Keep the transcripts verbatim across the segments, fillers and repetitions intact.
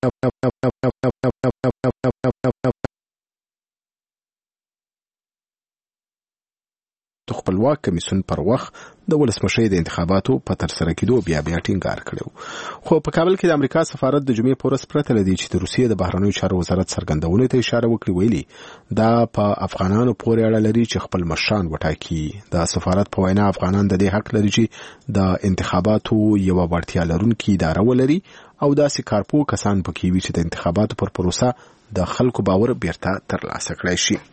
خپلواک کمیسیون پر وخت د ولسمشۍ د انتخاباتو په ترسره کېدو بیا بیا ټینګار کړو. خو په کابل کې د امریکا سفارت د جمعې په ورځ پرته له دې چې د روسیې د بهرنیو چارو وزارت څرګندونې ته اشاره وکړي ویلي دا په افغانانو پورې اړه لري چې خپل مشران وټاکي. د سفارت په وینا افغانان د دې حق لري چې د انتخاباتو یوه وړتیا لرونکې اداره ولري او داسې کارپوه کسان پکې وي چې د انتخاباتو پر پروسه د خلکو باور بیرته ترلاسه کړی شي.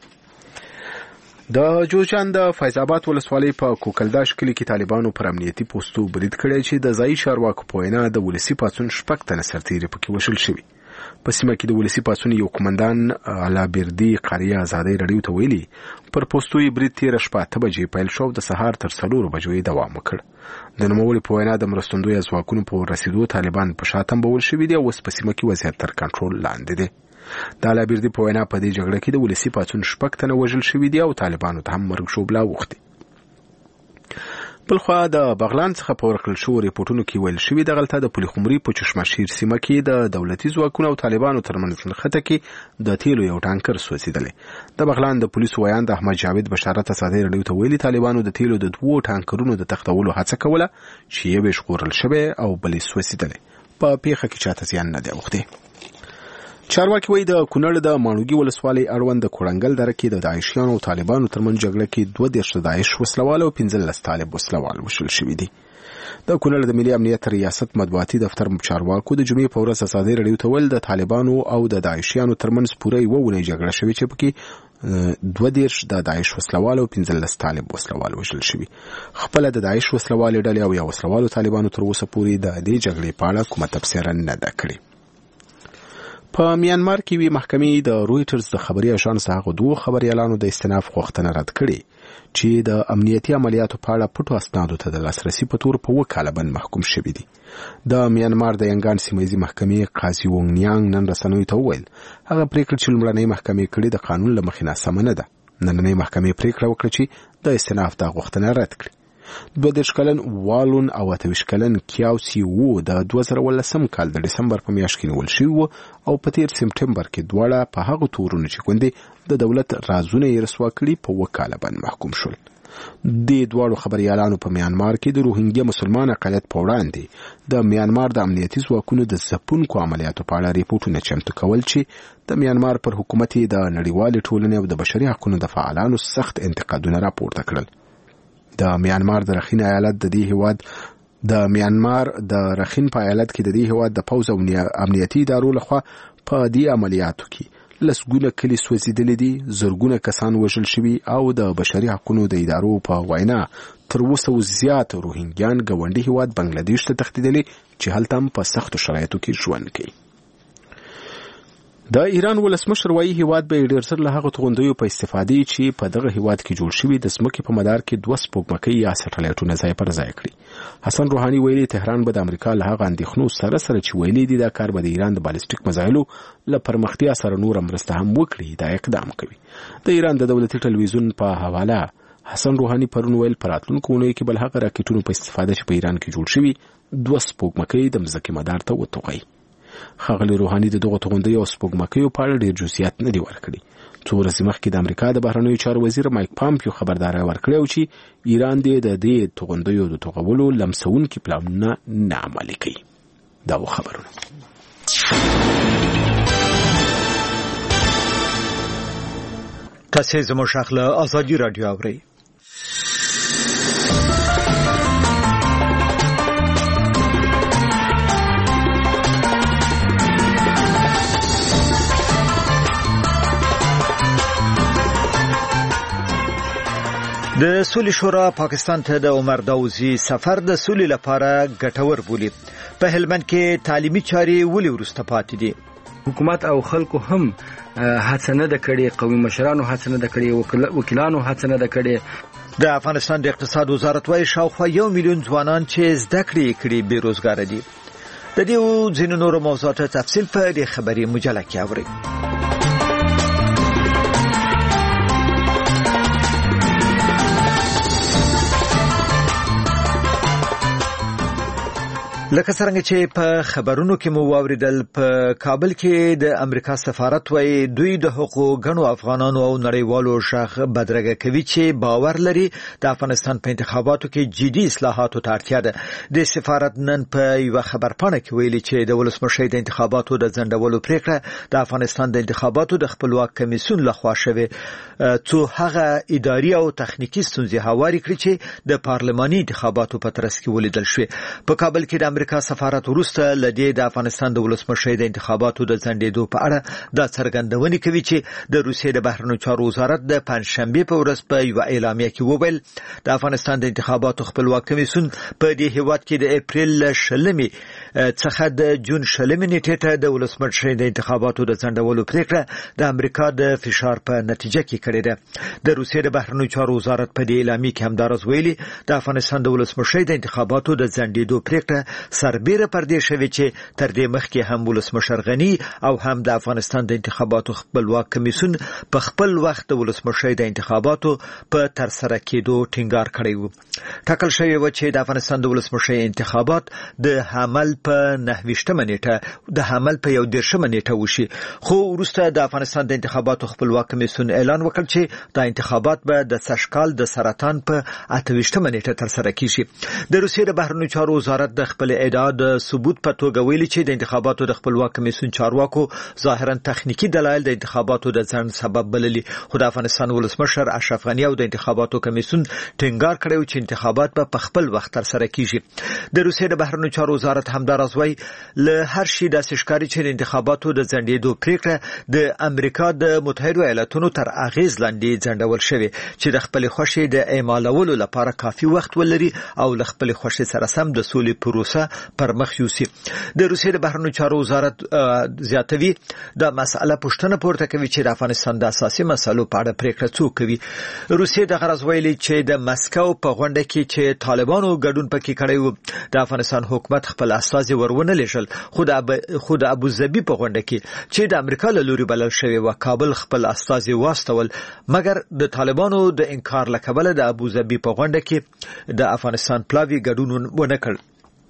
د جوزجان د فیض آباد ولسوالۍ په کوکلداش کلي کې طالبانو پر امنیتي پوستو برید کړی چې د ځایي چارواکو په وینا د ولسي پاڅون شپږ تنه سرتیري پکې وژل شوي. په سیمه کې د ولسي پاڅون یو قومندان علابردي قاریه ازادۍ رادیو ته ویلي پر پوستو یې برید تېره شپه اته بجې پیل شو او د سهار تر څلورو بجو یې دوام وکړ. د نوموړي په وینا د مرستندویه ځواکونو په رسیدو طالبان په شا تمبول شوي دي او اوس په سیمه کې وضعیت تر کنټرول لاندې دی. د علابردي په وینا په دې جګړه کې د ولسي پاڅون شپږ تنه وژل شوي دي او طالبانو ته هم مرګ شوبله اوښتې. بلخوا د بغلان څخه په ورکړل شوو ریپورټونو کې ویل شوي دغلته د پلخمري په چشمشیر سیمه کې د دولتي ځواکونو او طالبانو ترمنځ نښته کې د تیلو یو ټانکر سوځېدلی. د بغلان د پولیسو ویاند احمد جاوید بشارت ازادۍ رادیو ته ویلي طالبانو د تیلو د دوو ټانکرونو د تختولو هڅه کوله چې یو یې ژغورل شوی او بل یې سوځېدلی. په پیښه کې چاته زیان نه دی اوښتی. چارواکي وایي د کونړ د ماڼوګي ولسوالۍ اړوند د کوړنګل دره کې د داعشیانو او طالبانو ترمنځ جګړه کې دوه دېرش د داعش وسلوال او پنځلس طالب وسلوال وژل شوي دي. د کونړ د ملي امنیت ریاست مطبوعاتي دفتر چارواکو د جمعې په ورځ ازادۍ رادیو ته ویل د طالبانو او د داعشیانو ترمنځ پوره یوه اونۍ جګړه شوې چې پکې دوه دېرش د داعش وسلوال او پنځلس طالب وسلوال وژل شوي. خپله د داعش وسلوالې ډلې او یا وسلوالو طالبانو تر اوسه پورې د دې جګړې په اړه کومه تبصره نه ده کړې. په میانمار کې وی محکمې د رویټرز د خبري اژانس هغه دوه خبريالانو د استئناف غوښتنه رد کړې چې د امنیتي عملیاتو په اړه پټو اسنادو ته د لاسرسي په تور په وکاله بند محکوم شوي دي. د میانمار د ینګان سیمایي محکمې قاضي وونګ نیانګ نن رسنیو ته وویل هغه پریکړه چې لومړنۍ محکمې کړې د قانون له مخې ناسمه نه ده. نننۍ محکمې پریکړه وکړه چې د استئناف د غوښتنه رد کړي. دوه دېرش کلن والون او اته ویشت کلن کیاوسی وو د دوه زره ولسم کال د ډسمبر په میاشت کې نیول شوي وو او په تیر سپټمبر کې دواړه په هغو تورونو چې کوندې د دولت رازونه یې رسوا کړي په وکاله باندې محکوم شول. د دواړو خبريالانو په میانمار کې د روهینګیا مسلمان اقلیت په وړاندې د میانمار د امنیتي ځواکونو د ځپونکو عملیاتو په اړه ریپورټونه چمتو کول چې د میانمار پر حکومت د نړیوالې ټولنې او د بشري حقوقو د فعالانو سخت انتقادونه راپورته کړل. د میانمار د رخین ایالت د دې هیواد د میانمار د رخین په ایالت کې د دې هیواد د پوز او امنیتي ادارو لخوا په دې عملیاتو کې لسګونه کلي سوځېدلي دي، زرګونه کسان وژل شوي او د بشري حقوقو د ادارو په وینا تر اوسه زیات روهینګیان ګاونډي هیواد بنگلاديش ته تښتېدلي چې هلته هم په سختو شرایطو کې ژوند کوي. د ایران ولسمشر وایي هیواد به ډېر ژر له هغو توغندیو په استفادې چې په دغه هیواد کې جوړ شوي د ځمکې په مدار کې دوه سپوږمکۍ یا سټلایټونه ځای پر ځای کړي. حسن روحاني ویلي تهران به د امریکا له هغه اندېښنو سره سره چې ویلي دي دا کار به د ایران د بالستیک میزایلو له پرمختیا سره نوره مرسته هم وکړي دا اقدام کوي. د ایران د دولتي ټلویزیون په حواله حسن روحاني پرون ویل په راتلونکو اونیو کې بل هغه راکټونو په استفاده چې په ایران کې جوړ شوي دوه سپوږمکۍ د مځکې مدار ته وتوغي. ښاغلي روحاني د دغو توغندیو او سپوږمکیو په اړه ډېر جزئیات نه دي ورکړي. څو ورځې مخکې د امریکا د بهرنیو چارو وزیر مایک پامپیو خبرداری ورکړی و چې ایران دې د دې توغندیو د توغولو لمسونکي پلانونه نه عملي کوي. دا و خبرونه. تاسې زموږ غږ له ازادي راډیو اورئ. د سولې شورا پاکستان ته د عمر داوزي سفر د سولې لپاره ګټور بولي. په هلمند کې تعلیمي چارې ولې وروسته پاتې دي؟ حکومت او خلکو هم هڅه نه ده کړې، قومي مشرانو هڅه نه ده کړې، وکیلانو هڅه نه ده کړې. د افغانستان د اقتصاد وزارت وايي شاوخوا یو میلیون ځوانان چې زده کړې کړي بیروزګار دي. د دې او ځینو نورو موضوعاتو تفصیل په دې خبري مجله کې اورئ. لکه څنګه چې په خبرونو کې مو واوریدل په کابل کې د امریکا سفارت وایي دوی د حقوقو غنو افغانانو او نړیوالو شاخ بدرګه کوي چې باور لري د افغانستان په انتخاباتو کې جدي اصلاحاتو ته اړتیا ده. د سفارت نن په یو خبرپاڼه کې ویلي چې د ولسمشر د انتخاباتو د ځنډولو پریکړه د افغانستان د انتخاباتو د خپلواک کمیسیون لخوا شوه څو هغه اداري او تخنیکی ستونزې هواري کړې چې د پارلماني انتخاباتو په ترڅ کې ولیدل شوې. په کابل کې د امریکا سفارت وروسته لدی د افغانستان د ولسمشر د انتخاباتو د ځنډېدو په اړه د څرګندونې کوي چې د روسیې د بهرنیو چارو وزارت د پنځشنبه په ورځ په یو اعلامیه کې وویل د افغانستان د انتخاباتو خپلواک کمیسیون په دې هیواد کې د اپریل شلمي څخه د جون شلمي نیټه ته د ولسمشر د انتخاباتو د ځنډولو پریکړه د امریکا د فشار په نتیجه کې کړې ده. د روسیې د بهرنیو چارو وزارت په دې اعلامیه کې همدارس ویلي د افغانستان د ولسمشر د انتخاباتو د ځنډېدو پریکړه سربېره پر دې شوی چې تر دې مخکې هم ولسمشر غنی او هم د افغانستان د انتخاباتو خپلواک کمیسیون په خپل وخت د ولسمشر د انتخاباتو په تر سره کېدو ټینګار کړی و. ټاکل شوی و چې د افغانستان د ولسمشر انتخابات د حمل په نهویشتمه نیټه د حمل په یو دیرشمه نیټه وشي، خو وروسته د افغانستان د انتخاباتو خپلواک کمیسیون اعلان وکړ چې د انتخابات به د سشکال د سرطان په اتهویشتمه نیټه تر سره کیږي. د روسیې د بهرنیو چارو وزارت د خپل ادعا د ثبوت په توګه ویلي چې د انتخاباتو د خپلواک کمیسیون چارواکو ظاهرا تخنیکی دلایل د انتخاباتو د ځنډ سبب بللي، خو د افغانستان ولسمشر اشرف غنی او د انتخاباتو کمیسیون ټینګار کړی چې انتخابات په خپل وخت تر سره کیږي. د روسیې د بهرنیو چارو وزارت همدارس وایي له هر شي د ښکاری چې د انتخاباتو د ځنډېدو پریکړه د امریکا د متحده ایالاتونو تر اغیز لاندې ځنډول شوی چې د خپل خوشي د اعمالولو لپاره کافي وخت ولري او له خپل خوشي سره سم د سولې پروسه پر مخ یوسي. د روسیې د بهرنیو چارو وزارت زیاتوي د مسأله پوښتنه پورته کوي چې د افغانستان د اساسي مسلو په اړه پریکړه څوک کوي. روسیې د غرض ویلي چې د مسکو په غونډه کې چې طالبانو ګډون پکې کړی و د افغانستان حکومت خپل استازي ورونه لېږل، خو د اب... خو د ابوظبي په غونډه کې چې د امریکا له لوري بلل شوی و کابل خپل استازي واستول، مګر د طالبانو د انکار لکبله د ابوظبي په غونډه کې د افغانستان پلاوی ګډون ونه کړ.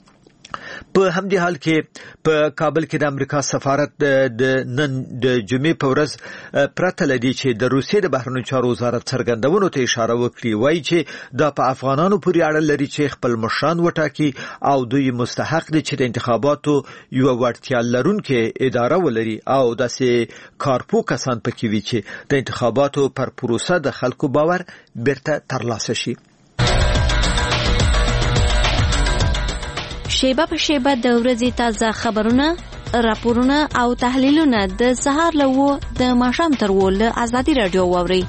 په همدې حال کې په کابل کې د امریکا سفارت د نن د جمعې په ورځ پرته لدی چې د روسیې د بهرنیو چارو وزارت څرګندونو ته اشاره وکړي، وایي چې دا په افغانانو پورې اړه لري چې خپل مشران وټاکي او دوی مستحق دي چې د انتخاباتو یو وړتیا لرونکي اداره ولري او داسې کارپو کسان پکې وي چې د انتخاباتو پر پروسه د خلکو باور بیرته ترلاسه شي. شیبه په شیبه د ورځې تازه خبرونه، راپورونه او تحلیلونه د سهار له و د ماښام تر و له ازادي رادیو واوري.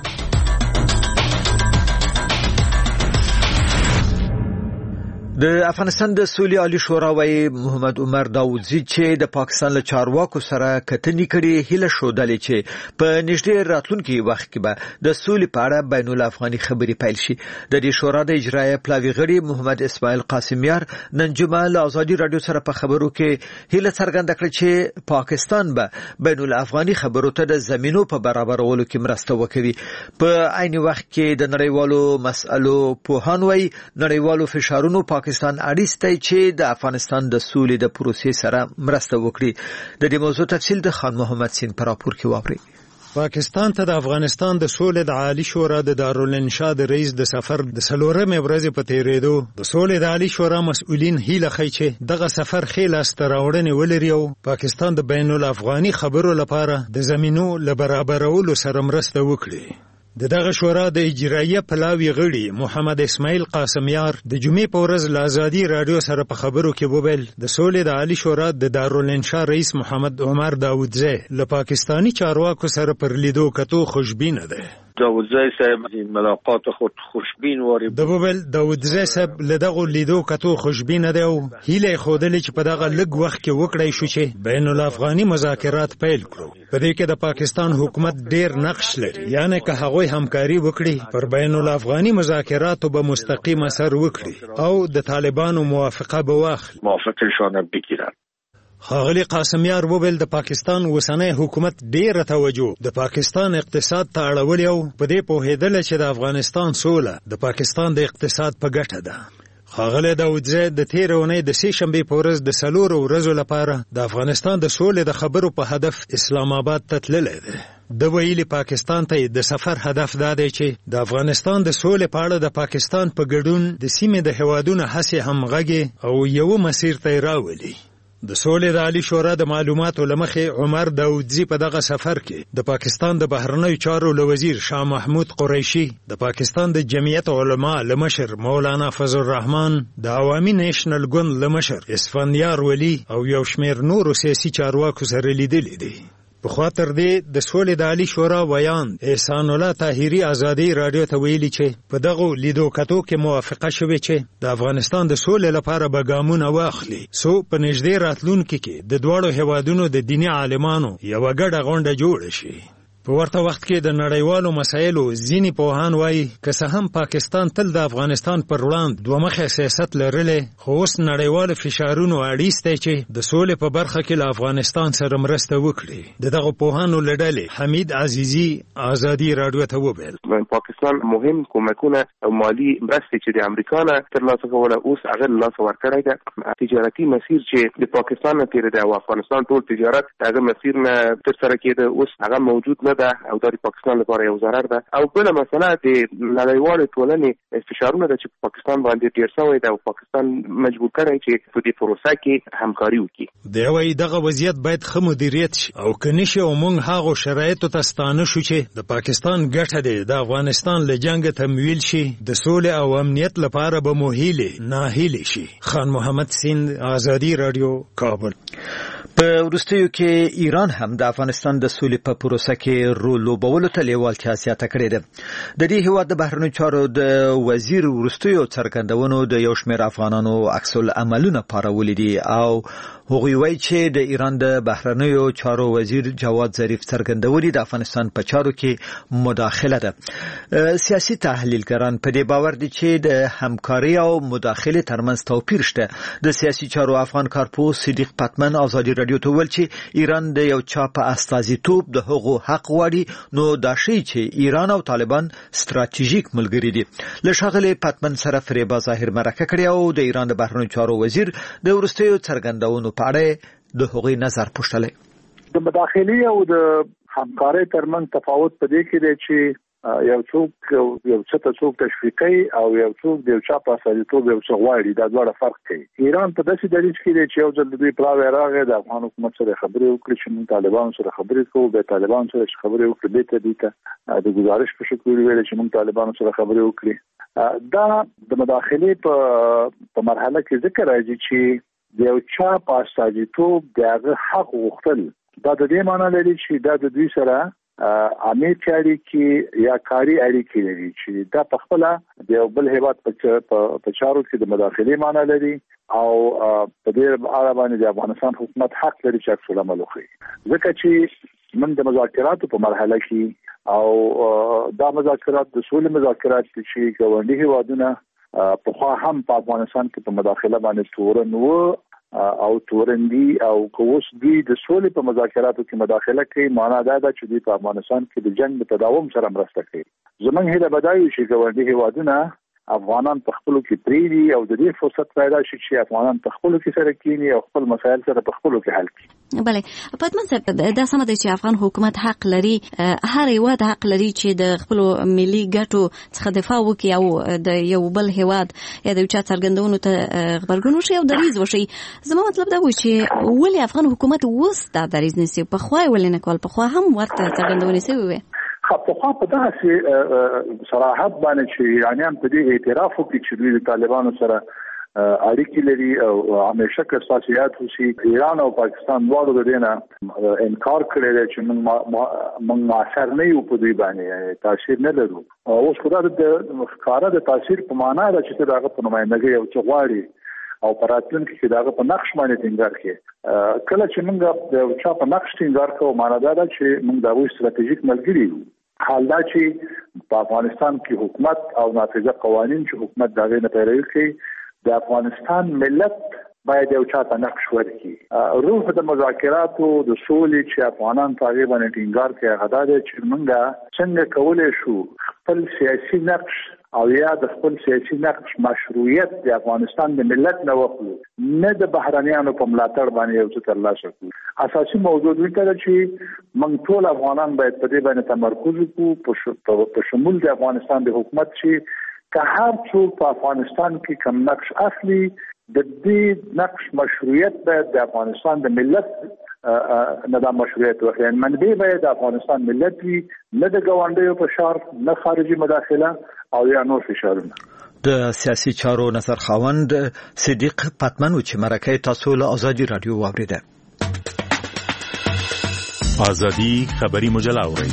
د افغانستان د سولې عالی شورا وایي محمد عمر داودزی چې د پاکستان له چارواکو سره کتنې کړي هیله شودلې چې په نږدې راتلونکي وخت کې به د سولې په اړه بین الافغاني خبرې پیل شي. د دې شورا د اجرایه پلاوی غړي محمد اسماعیل قاسمیار نن جمعه له ازادي رادیو سره په خبرو کې هیله څرګنده کړه چې پاکستان به بین الافغاني خبرو ته د زمينو په برابرولو کې مرسته وکړي. په عین وخت کې د نړیوالو مسألو پوهان وایي نړیوالو فشارونو پاکستان اړیسته چې د افغانستان د سولې د پروسې سره مرسته وکړي. د دې موضوع تفصیل د خان محمد سین پر راپور کې واوري. پاکستان ته د افغانستان د سولې د عالی شورا د دارالانشاء د رئیس د سفر د سلورمې ورځې په تیریدو د سولې د عالی شورا مسؤلین هیله کوي چې دغه سفر خېل استراوړنې ولري او پاکستان د بین الافغاني خبرو لپاره د زمينو له برابرولو سره مرسته وکړي. د دغه شورا د اجرایه پلاوی غړي محمد اسماعیل قاسمیار د جمعې په ورځ له ازادي رادیو سره په خبرو کې وویل د سولې د عالی شورا د دارالانشاء رئیس محمد عمر داودزی له پاکستانی چارواکو سره پر لیدو کتو خوشبینه ده. داودزی صاحب ملاقات خود خوشبین واری د وویل داودزی صاحب له دغه لیدو کتو خوشبینه ده او هیله خوده چې په دغه لږ وخت کې وکړای شو چې بین الافغاني مذاکرات پیل کړو. په دې کې د پاکستان حکومت ډیر نقش لري، یعنی که هغه همکاري وکړي پر بین الافغاني مذاکراتو به مستقیم اثر وکړي او د طالبانو موافقه به واخلي موافقتشان بگیرن. ښاغلي قاسمیار وویل د پاکستان اوسنی حکومت ډیره توجه د پاکستان اقتصاد ته اړولې او په دې پوهېدل چې د افغانستان سوله د پاکستان د اقتصاد په ګټه ده. ښاغلی داودزی د تېرې اونۍ د سې شنبې په ورځ د څلورو ورځو لپاره د افغانستان د سولې د خبرو په هدف اسلام آباد ته تللی دی. د ویلي پاکستان ته د سفر هدف دا دی چې د افغانستان د سولې په اړه د پاکستان په ګډون د سیمې د هیوادونو هڅې همغږې او یو مسیر ته راولي. د سولې د عالی شورا د معلوماتو لمخې عمر داودزی په دغه سفر کې د پاکستان د بهرنیو چارو له وزیر شاه محمود قریشي، د پاکستان د جمعیت علما له مشر مولانا فضل الرحمن، د عوامي نیشنل ګوند له مشر اسفندیار ولی او یو شمېر نورو سیاسي چارواکو سره لیدلي دي. په خوا تر دې د سولې د عالی شورا ویان احسان الله طاهري ازادي رادیو ته ویلي چې په دغه لیدو کتو کې موافقه شوې چې د افغانستان د سولې لپاره به ګامونه واخلي څو په نږدې راتلونکي کې د دواړو هیوادونو د دیني عالمانو یوه ګډه غونډه جوړه شي. په ورته وخت کې د نړیوالو مسایلو ځینې پوهان وایي که څه هم پاکستان تل د افغانستان پر وړاندې دوه مخی سیاست لرلی، خو اوس نړیوالو فشارونو اړیس دی چې د سولې په برخه کې له افغانستان سره مرسته وکړي. د دغه پوهانو له ډلې حمید عزیزي ازادي راډیو ته وویل پاکستان مهم کومکونه او مالی مرستې چې د امریکا نه ترلاسه کوله اوس هغه له لاسه ورکړی ده. تجارتي مسیر چې د پاکستان نه تېرېده او افغانستان ټول تجارت د هغه مسیر نه ترسره کېده اوس هغه موجود نه ده او د پاکستان لپاره یو ضرر ده. او بله مسله د نړیوالې ټولنې فشارونه ده چې په پاکستان باندې ډېر شوی ده او پاکستان مجبور کړی چې په دې پروسه کې همکاري وکړي. دی وایي دغه وضعیت باید ښه مدیریت شي او که نه شي او موږ هغو شرایطو ته ستانه شو چې د پاکستان ګټه دی د افغانستان له جنګه تمویل شي، د سولې او امنیت لپاره به مو هیلې ناهیلې شي. خان محمد سیند، ازادي راډیو، کابل. په وروستیو کې ایران هم د افغانستان د سولې په پروسه کې رول لوبولو ته لیوالتیا زیاته کړې ده. د دې هیواد د بهرنیو چارو د وزیر وروستیو څرګندونو د یو شمېر افغانانو عکس العملونه پارولي دي او هغوی وایي چې د ایران د بهرنیو چارو وزیر جواد ظریف څرګندونې د افغانستان په چارو کې مداخله ده. سیاسي تحلیلګران په دې باور دي چې د همکاري او مداخلې ترمنځ توپیر شته. د سیاسي چارو افغان کارپوه صدیق پتمن ازادي راډیو ته وویل چې ایران د یو چا په استازیتوب د هغو حق غواړي، نو دا ښیي چې ایران او طالبان ستراتیژیک ملګري دي. له ښاغلي پتمن سره فریبا ظاهر مرکه کړې او د ایران د بهرنیو چارو وزیر د وروستیو څرګندونو په اړه د هغوی نظر پوښتلی. د مداخلې او د همکارۍ ترمنځ تفاوت په دې کې دی چې یو څوک یو څه ته څوک تشویقي او یو څوک د یو چا په استازیتوب یو څه غواړي، دا دواړه فرق کوي. ایران په داسې دریځ کې دی چې یو ځل د دوی پلاوی راغی د افغان حکومت سره خبرې وکړي چې موږ طالبانو سره خبرې کوو، بیا طالبانو سره چې خبرې وکړي بېرته دوی ته د ګزارش په شکل ویل چې موږ طالبانو سره خبرې وکړي. دا د مداخلې په مرحله کې ذکر راځي چې د یو چا په استازیتوب د هغه حق غوښتل. دا د دې معنی لري چې دا د دوی سره امنیتي اړیکې یا کاري اړیکې لري چې دا په خپله د یو بل هیواد په چارو کې د مداخلې معنی لري او په دې اړه باندې د افغانستان حکومت حق لري چې عکس العمل وکړي. ځکه چې من د مذاکراتو په مرحله کې او دا مذاکرات د سولې مذاکرات چې ګاونډي هیوادونه په خوا هم په افغانستان کې په مداخله باندې تورن و او تورندي او کوس دوی د سولې په مذاکراتو کې مداخله کوي، معنا دا ده چې دوی په افغانستان کې د جنگ په تداوم سره مرسته کوي. زمونږ هیله به دا وي چې ګاونډي هیوادونه افغانان په خپلو کې پرېږدي او د دې فرصت پیدا شي چې افغانان په خپلو کې سره کېني او خپل مسایل سره په خپلو کې حل کړي. بله پتمن صاحب دا سمه ده چې افغان حکومت حق لري، هر هیواد حق لري چې د خپلو ملي ګټو څخه دفاع وکړي او د یو بل هیواد یا د یو چا څرګندونو ته غبرګون وشي او دریځ وشي. زما مطلب دا و چې ولې افغان حکومت اوس دا دریځ نیسي؟ پخوا یې ولې نه کول؟ پخوا هم ورته څرګندونې شوې وې. په خوا په داسې صراحت باندې چې ایرانیان په دې اعتراف وکړي چې دوی د طالبانو سره اړیکې لري او همیشه که ستاسو یاد وشي ایران او پاکستان دواړو د دې نه انکار کړی دی چې موږ مؤثر نه یو په دوی باندې تاثیر نه لرو. اوس خو دا د ښکاره د تاثیر په معنا ده چې ته د هغه په نمایندګۍ یو څه غواړي او په راتلونکي کې د هغه په نقش باندې ټینګار کړي. کله چې موږ د چا په نقش ټینګار کوو معنا دا ده چې موږ د هغوی ستراتیژیک ملګري یو. حال دا چې په افغانستان کې حکومت او نافذه قوانین چې حکومت د هغې نه پیروي کوي، د افغانستان ملت باید یو چا ته نقش ورکړي. روح د مذاکراتو د سولې چې افغانان په هغې باندې ټینګار کوي هغه دا دی چې موږ څنګه کولی شو خپل سیاسي نقش او یا د خپل سیاسي نقش مشروعیت د افغانستان د ملت نه وخلو نه د بهرنیانو په ملاتړ باندې یو څه ترلاسه کړو. اساسي موضوع دوی ته چې موږ ټول افغانان باید په دې باندې تمرکز وکړو په شمول د افغانستان د حکومت چې که هر څوک په افغانستان کې کوم نقش اخلي د دې نقش مشروعیت باید د افغانستان د ملت نه د مشروعیت واخلي. منبع باید د افغانستان ملت وي، نه د ګاونډیو فشار، نه خارجي مداخله او یا نور فشارونه. د سیاسي چارو نظر خاوند صدیق پتمن و چې مرکه تاسو له ازادي رادیو واوریده. ازادي خبری مجله اورئ.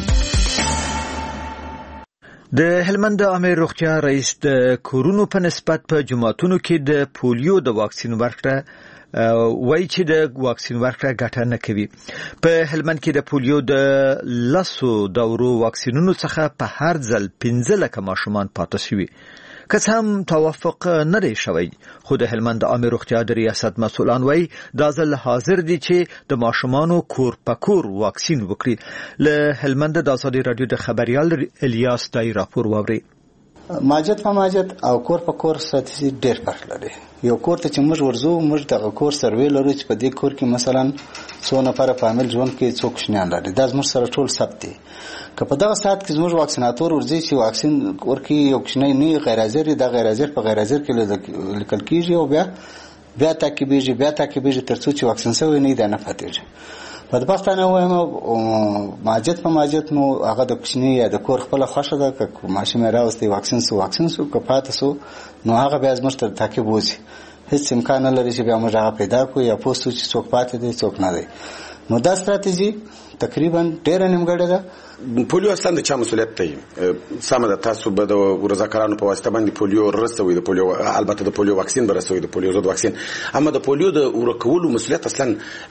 د هلمند امیر روغتیا رئیس د کورونو په نسبت په جماعتونو کې د پولیو د واکسین ورکړه وایي چې د واکسین ورکړه ګټه نه کوي. په هلمند کې د پولیو د لسو دورو واکسینونو څخه په هر ځل پنځه لکه ماشومان پاتې شوي. که څه هم توافق نه دی شوی، خو د هلمند عامه روغتیا د ریاست مسؤلان وایي دا ځل حاضر دي چې د ماشومانو کور په کور واکسین وکړي. له هلمند د ازادي رادیو د خبريال الیاس دای راپور واوري. ماجد په ماجد او کور په کور ساتي ډېر فرق لري. یو کور ته چې موږ ورزو موږ د کور سروې لرو چې په دې کور کې مثلا څو نفر فامیل ژوند کې څو کوچنیان لري، دا زموږ سره ټول ثبت دي. که په دغه ساعت کې زموږ واکسیناتور ورځي چې واکسین ورکړي یو کوچنی نه غیر حاضر دی، دا غیر حاضر په غیر حاضر کې لیکل کیږي او بیا بیا تعقیبېږي بیا تعقیبېږي تر څو چې واکسین شوی نه دی نه پاتېږي. بدبختانه وایم ماجد په ماجد نو هغه د کوچنی یا د کور خپل خوښه ده، که ماشوم راوستي واکسین سو واکسین سو که پاتې سو نو هغه بیا زموږ ته تعقیب وځي. هیڅ امکان نه لري چې بیا موږ هغه پیدا کړو یا پوه سو چې څوک پاتې دی څوک نه دی. نو دا ستراتیژي تقریبا ډېره نیمګړې ده. پولیو اصلا د چا مسولیت دی؟ سمه ده تاسو به د رضاکارانو په واسطه باندې پولیو رسوي، د پولیو البته د پولیو واکسین به رسوي، د پولیو ضد واکسین، اما د پولیو د ورکولو مسولیت اصلا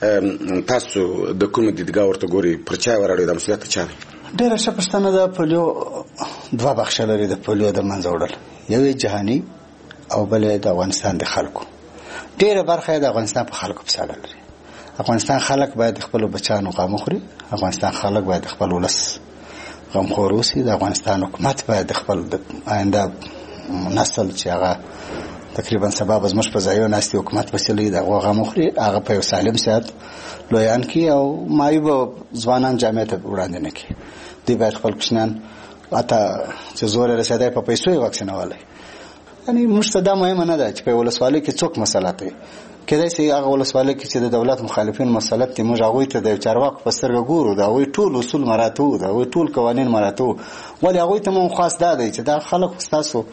تاسو د کوم دیدګاه ورته ګوري؟ پر چا وراړي د مسولیت چا دی؟ ډېره ښه پوښتنه ده. پولیو دوه بخښه لري د پولیو د منځه وړل، یو یې جهاني او بل یې د افغانستان د خلکو. ډېره برخه د افغانستان په خلکو په ساله لري. افغانستان خلک باید خپل بچانو غم خوري، افغانستان خلک باید خپل ولس غم خور اوسي، د افغانستان حکومت باید خپل د آینده نسل چې هغه تقریبا سبب زموږ په ځایو ناستي حکومت وسیلې د غم خوري هغه په سالم صحت لویان کی او مایوب ځوانان جامعه ته وړاندې نه کی. دوی باید خپل کوچنیان اته چې زور رسیدای په پیسو واکسینوالي. یعنی مشتدا مهمه نه ده چې په ولسوالۍ کې څوک مسله کوي. کله چې هغه ولسوالۍ کې چې د دولت مخالفین مسلط دي موږ هغه ته د چارواکو په سترګه ګورو، دا وی ټول اصول مراته دا وی ټول قوانین مراته، ولی هغه ته مون خاص ده چې دا خلک تاسو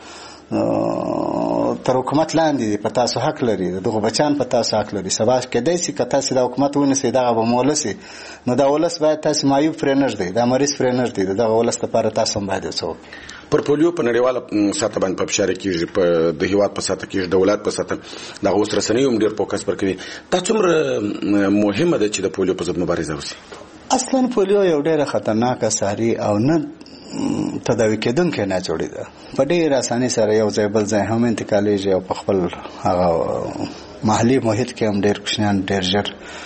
تر حکومت لاندې په تاسو حق لري، دغه بچان په تاسو حق لري. سبا کېدای شي که تاسو د حکومت ونیسئ دغه به مولسي، نو دا ولس باید تاسو مایوب فرنر دی، دا مریض فرنر دی، دغه ولس لپاره تاسو باید وڅو. پر پولیو په نړیواله ساته باندې په بشاره کېږي، په د هیواد په ساته کېږي، دولت په ساته دغه اوس رسنۍ هم ډېر فوکس پر کوي. دا څومره مهمه ده چې د پولیو په ضد مبارزه وشي؟ اصلا پولیو یو ډېره خطرناکه ساري او نه تداوي کېدونکې ناجوړي ده. په ډېر اسانۍ سره یو ځای بل ځای هم انتقالېږي او په خپل هغه محلي محیط کې هم ډېر کوچنیان ډېر ژر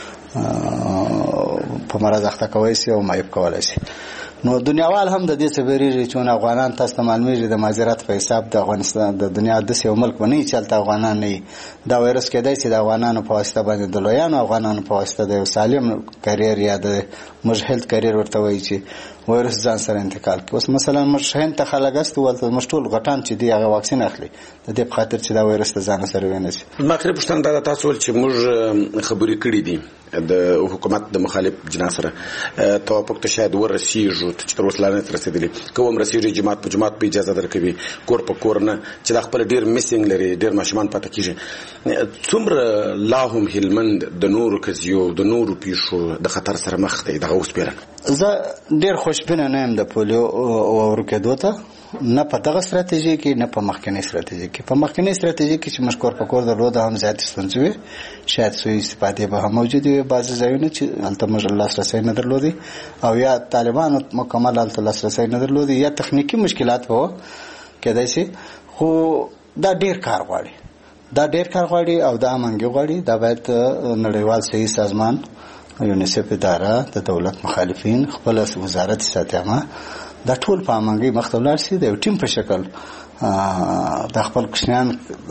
په مرض اخته کولی شي او معیوب کولی شي. نو دنیاوال هم د دې څه بیریږي چې افغانان تاسو ته معلومیږي د معذرت په حساب د افغانستان د دنیا د یو ملک باندې چلته افغانان نه دا وایرس کېدای چې د افغانانو په واسطه باندې د لویانو افغانانو په واسطه د سالم کرییر یا د مجهل کرییر ورته وایي چې وایرس ځان سره انتقال کوي. اوس مثلا مشهن ته خلک است ولته مشټول غټان چې دی هغه واکسین اخلي د دې په خاطر چې دا وایرس ته ځان سره ونیسي. مخکې پښتون دا تاسو ول چې موږ خبرې کړې دي د حکومت د مخالف جناح سره توافق ته شاید ورسیږو چې تر اوسه لا نه رسیدلی، کوم رسیږي جماعت په جماعت په اجازه درکوي، کور په کور نه، چې د خپل ډیر میسنګ لري، ډیر ماشومان پاتې کیږي. څومره لا هم هلمند د نورو کزیو د نورو پیښو د خطر سره مخ دی دغه اوس پیرن؟ زه ډیر خوشبینه نه یم د پولیو او ورکېدو ته، نه په دغه ستراتیژي کې نه په مخکنی ستراتیژي کې. په مخکنی ستراتیژي کې چې مشکور په کور درلوده هم زیات ستونزې وي، شاید سوء استفاده به هم موجود وي، بعضې ځایونه چې هلته موږ لاسرسی نه درلودی او یا طالبانو مکمل هلته لاسرسی نه درلودی یا تخنیکي مشکلات به کېدای شي. خو دا ډیر کار غواړي، دا ډیر کار غواړي او دا امنګي غواړي. دا باید نړیوال صحي سازمان، یونیسف اداره، د دولت مخالفین، خپل وزارت صحت عامه، دا ټول په امنګي مختلف سي د ټیم په شکل د خپل کشنان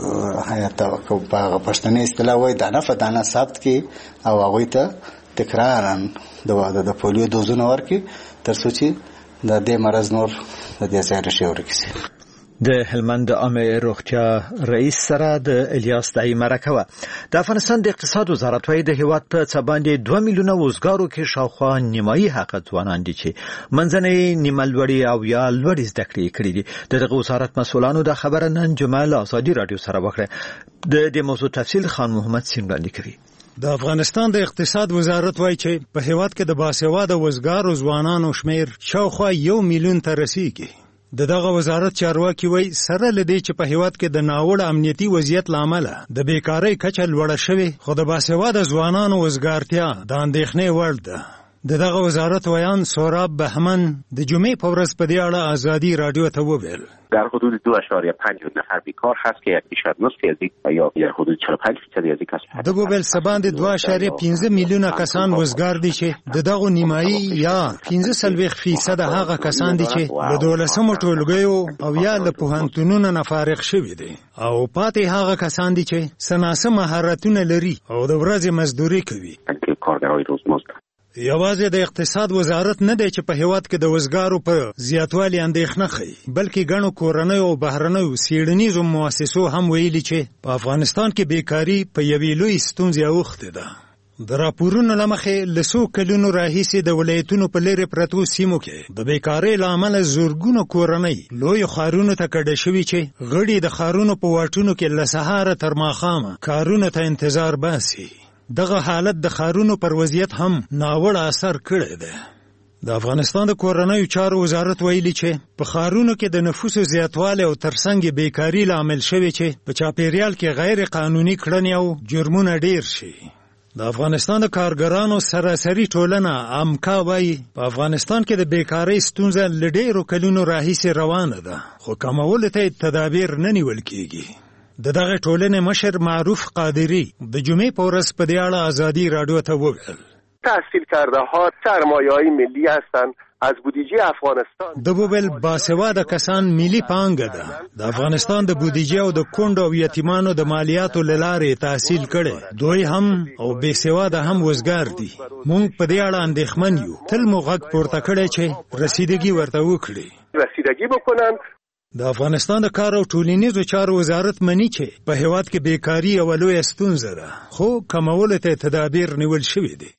حیات په پښتني اصطلاح وای دانه فدانه ثابت کی او هغه ته تکرارن د واده د پولیو دوزونه ورکي تر څو چې د دې مرز نور د دې ځای شي ورکسي. د هلمند عامه روغتیا رئیس سره د الیاس دای مرکه د افغانستان د اقتصاد وزارت وايي د هیواد په څباندې دوه میلیونه وزګارو کې شاوخوا نیمایي حق ځوانان دي چې منځنۍ نیمه لوړی او یا لوړی زده کړې کړې دي. دغه وزارت مسؤلانو د خبره نن جمعه له ازادي رادیو سره وکړه. د دې موضوع تفصیل خان محمد سین وړاندې کوي. د افغانستان د اقتصاد وزارت وايي چې په هیواد کې د باسواده وزګارو ځوانانو شمیر شاوخوا یو میلیون ته رسیدي. د دغه وزارت چارواکي وایي سره لدی چې په هیواد کې د ناوړه امنیتي وضعیت لامل د بیکاری کچه لوړه شوې خو د باسواده ځوانانو وزګارتیا د اندېښنې وړ ده. د دغه وزارت ویان سوراب بهمن د جمعې په ورځ په دې اړه ازادي رادیو ته وویل در حدود دو اشاریه پنج نفر بیکار هست که یک بیشتر نصف فیزیک و یا در حدود چهل و پنج درصد از کسان د بوبل سباند دو اشاریه پنځه میلیونه کسان وزګار دي چې د دغه نیمایي یا پنځه سلويخ فیصد هغه کسان دي چې د دولسمو ټولګیو او یا له پوهنتونونو نه فارغ شوي دي او پاتې هغه کسان دي چې سناسه مهارتونه لري او د ورځې مزدوري کوي. کارګرای روزمزد یوازې د اقتصاد وزارت نه دی چې په هیواد کې د وزګارو په زیاتوالي اندېښنه ښیي بلکې ګڼو کورنیو او بهرنیو څېړنیزو مؤسسو هم ویلي چې په افغانستان کې بیکاري په یوې لویې ستونزې اوښتې ده. د راپورونو له مخې له څو کلونو راهیسې د ولایتونو په لرې پرتو سیمو کې د بیکارۍ له امله زرګونو کورنۍ لویو ښارونو ته کډه شوي چې غړي د ښارونو په واټونو کې له سهاره تر ماښامه کارونو ته انتظار باسي. دغه حالت د ښارونو پر وضعیت هم ناوړه اثر کړی دی. د افغانستان د کورنیو چارو وزارت ویلي چې په ښارونو کې د نفوسو زیاتوالی او ترڅنګ بیکاري لامل شوی چې په چاپیریال کې غیر قانوني کړنې او جرمونه ډیر شي. د افغانستان د کارګرانو سراسري ټولنه امکا وایي په افغانستان کې د بیکارۍ ستونزه له ډیرو کلونو راهیسې روانه ده خو کمولو ته تدابیر نه نیول کیږي. د دغه ټولنې مشر معروف قادری د جمعې په ورځ په دې اړه ازادي رادیو ته وویل تحصیل کرده ها سرمایه‌های ملی هستند از بودجه افغانستان. د بوبل باسواده کسان ملي پانګه ده. د افغانستان د بودجه او د کونډو او یتیمانو د مالیاتو لارې تحصیل کړي. دوی هم او بېسواده هم وزګار دي. مونږ په دې اړه اندېښمن یو. تل مو غږ پورته کړی چې رسیدګي ورته وکړي. رسیدګي وکړن. د افغانستان د کار او ټولنیزو چارو وزارت مني چې په هیواد کې بیکاری یوه لویه ستونزه ده خو کمولو ته تدابیر نیول شوي دي.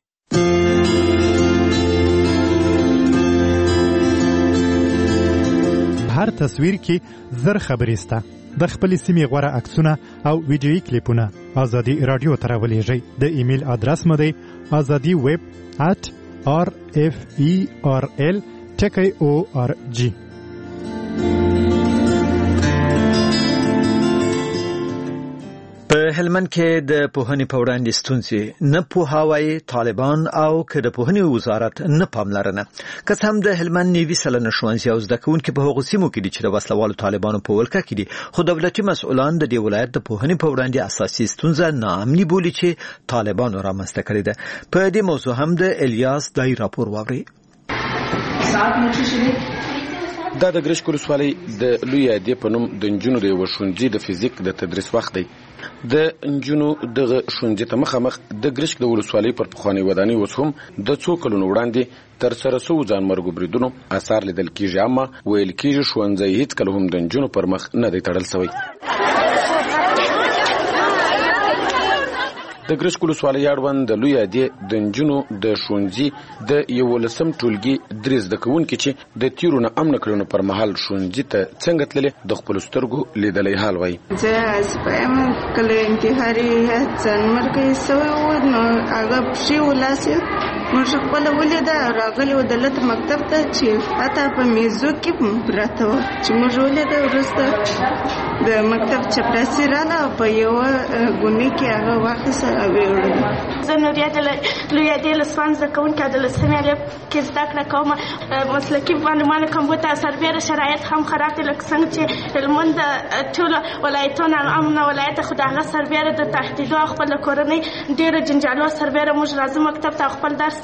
هر تصویر کې زر خبرې سته. د خپلې سیمې غوره عکسونه او ویډیویي کلیپونه ازادي رادیو ته راولېږئ. د ایمیل ادرس مو دی ازادي ویب ات آر اف ای آر ال ټکی او آر جی. په هلمند کې د پوهنې په وړاندې ستونزې نه پوهاوی طالبان او که د پوهنې وزارت نه پاملرنه که هم د هلمند نیوي سلنه ښوونځي او زده کوونکي په هغو سیمو کې دي چې د وسلوالو طالبانو په ولکه کې دي خو دولتي مسؤلان د دې ولایت د پوهنې په وړاندې اساسي ستونزه ناامني بولي چې طالبانو رامنځته کړې ده. په دې موضوع هم د الیاس دای راپور واورئ. دا د ګرشک ولسوالۍ د لوی ادې په نوم د نجونو د یوه ښوونځي د فزیک د تدریس وخت دی. د نجونو دغه ښوونځي ته مخامخ د ګرشک د ولسوالۍ پر پخوانۍ ودانۍ اوس هم د څو کلونو وړاندې تر سره سوو ځانمرګو بریدونو اثار لیدل کېږي اما ویل کېږي ښوونځی هېڅکله هم د نجونو پر مخ نه دی تړل سوی. د ګرشک ولسوالۍ اړوند د لوی ادې د نجونو د ښوونځي د یولسم ټولګي درې زده کوونکي چې د تیرو نه امن کړنو پر مهال ښوونځي ته څنګه تللې د خپلو سترګو لیدلی حال وایي. زه اسپایم کله انتحاري ځانمرګی سوی و نو هغه پښې ولاس موږ خپله ولیده راغلي و دلته مکتب ته چې حتی په میزو کې پراته وه چې موږ ولیده. وروسته د مکتب چپړاسي راله او په یوه ګونۍ کې هغه واخیسته او یې وړله. زه نوریا د لوی ادې لسوان زده کوونکې او د لسمې الف کې زده کړه کوم. مسلکي معلومانو کمبود او سربېره شرایط هم خراب دي لکه څنګه چې هلمند د ټولو ولایتونو امنه ولایت خو د هغه سربېره د تهدیدو او خپله کورنۍ ډېره جنجالو سربېره موږ راځو مکتب ته خپل درس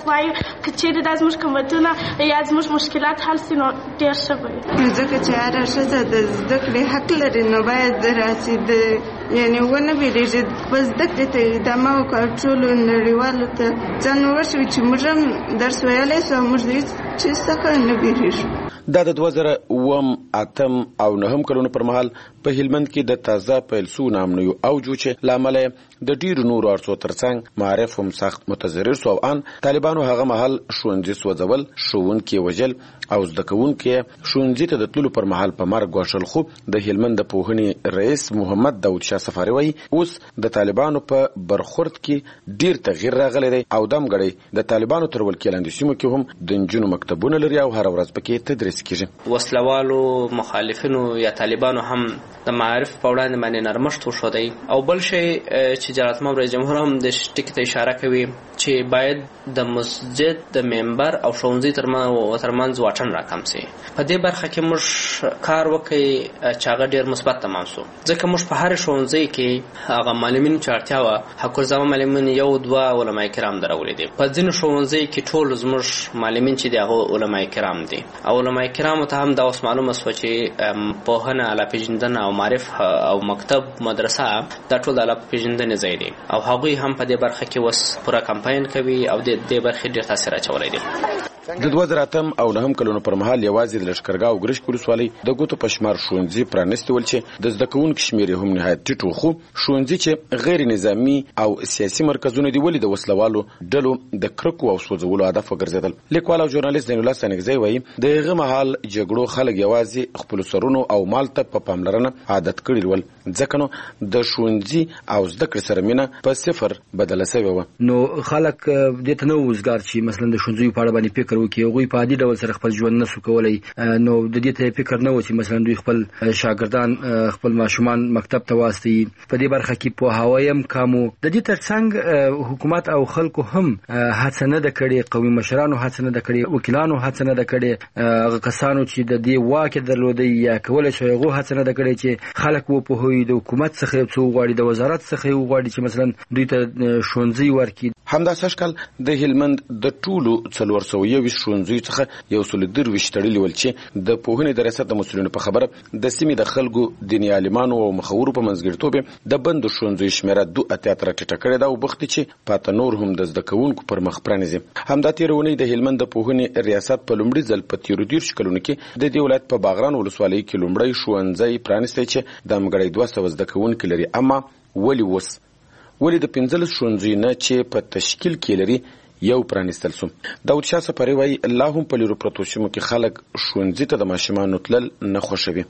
داسې وایو که چیرې دا زموږ قیمتونه یا زموږ مشکلات حل سي نو ډېر ښه به وي. ځکه چې هره ښځه د زده کړې حق لري نو باید راسي د یعنې ونه بیرېږي په زده کړې ته ادامه وکړو ټولو نړیوالو ته ځان وښیو چې موږ هم درس ویلی سو او موږ د هېڅ چیز څخه نه بیرېږو. دا د دوه زره اووم اتم او نهم کلونو پر مهال په هلمند کې د تازه پیل سو نامنیو اوجو چې له امله د ډیرو نورو اړخو ترڅنګ معارف هم سخت متضرر سو او ان طالبانو هغه مهال ښوونځي سوځول، ښوونکي وژل او زده کوونکي ښوونځي ته د تللو پر مهال په مرګ وژل. خو د هلمند د پوهنې رئیس محمد داود شاه سفاري وایي اوس د طالبانو په برخورد کې ډیر تغییر راغلی دی او دم غړي د طالبانو تر ولکې لاندې سیمو کې هم د نجونو مکتبونه لري او هر ورځ پکې تدریس کیږي. وسلوالو مخالفینو یا طالبانو هم د معارف په وړاندې باندې نرمښت وښودی او بل شی چې جلالت مام رئیس جمهور هم د ټکي ته اشاره کوي چې باید د مسجد د منبر او ښوونځي ترمنځ واټن راکم سي. په دې برخه کې موږ کار وکړی چې هغه ډېر مثبت تمام سو ځکه موږ په هر ښوونځي کې هغه معلمین چې اړتیا وه حقالزامه معلمین یو دوه علما کرام درولي دي. په ځینو ښوونځي کې ټول زموږ معلمین چې دي هغه علما کرام دي او علما کرامو ته هم دا اوس معلومه سوه چې پوهنه اعلی پیژندنه او معرف او مکتب مدرسه دا ټول د اعلی پیژندنې ځای دي او هغوی هم په دې برخه کې اوس پوره کمپاین کوي او د دې برخې ډېر تاثیر اچولی دی. د دوه زره اتم او نهم کلونو پر مهال یوازې د لښکرګاه او ګرشک ولسوالۍ د ګوتو په شمار ښوونځي پرانیستي ول چې د زده کوونکو شمېر یې هم نهایت ټیټ و. خو ښوونځي چې غیر نظامي او سیاسي مرکزونه دي ولې د وسلوالو ډلو د کرکو او سوځولو هدف وګرځېدل. لیکوال او ژورنالیست زین الله ستانکزی وایي د هغه مهال جګړو خلک یوازې خپلو سرونو او مال ته په پاملرنه عادت کړي ول ځکه نو د ښوونځي او زده کړې سره مینه په صفر بدله سوې وه. نو خلک دې ته نه وزګار چې مثلا د ښوونځیو په اړه باندې فکر وکړي هغوی په عادي ډول سره خپل ژوند نسو کولی نو د دې ته فکر نه و چې مثلا دوی خپل شاګردان خپل ماشومان مکتب ته واستوي. په دې برخه کې پوهاوی هم کم و. د دې ترڅنګ حکومت او خلکو هم هڅه نه ده کړې، قومي مشرانو هڅه نه ده کړې، وکیلانو هڅه نه ده کړې، هغه کسانو چې د دې واک یې درلودی یا کولی شوی هغو هڅه نه ده کړې چې خلک وپوهوي، د حکومت څخه یو څه وغواړي، د وزارت څخه یې وغواړي چې مثلا دوی ته ښوونځي ورکړي. همدا سږکال د هلمند د ټولو څلور سوه یوویشت ښوونځیو څخه یو سل درویشت تړلي ول چې د پوهنې د ریاست د مسؤلینو په خبره د سیمې د خلکو دیني عالمانو او مخورو په منځګړیتوب د بندو ښوونځیو شمېره دوه اتیا تر ټیټه کړې ده او بوختي چې پاته نور هم د زده کوونکو پر مخ پرانیزي. همدا تېره اونۍ د هلمند د پوهنې ریاست په لومړي ځل په تېرو دېرشو کلونو کې د دې ولایت په باغران ولسوالۍ کې لومړی ښوونځی پرانیستی چې د همګړی دوه سوه زده کوونکي لري. اما ولې اوس ولې د پنځلس ښوونځیو نه چې په تشکیل کې لري یو پرانیستل سو؟ داود شاه سفاري وایي لا هم په لیرو پرتو سیمو کې خلک ښوونځي ته د ماشومانو تلل نه خوښوي.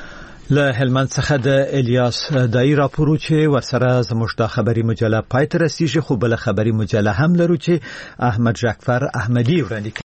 له هلمند څخه د الیاس دای راپورو چې ورسره زموږ د خبري مجله پای ته رسیږي، خو بل خبري مجله هم لرو چې احمد جعفر احمدی وړاندې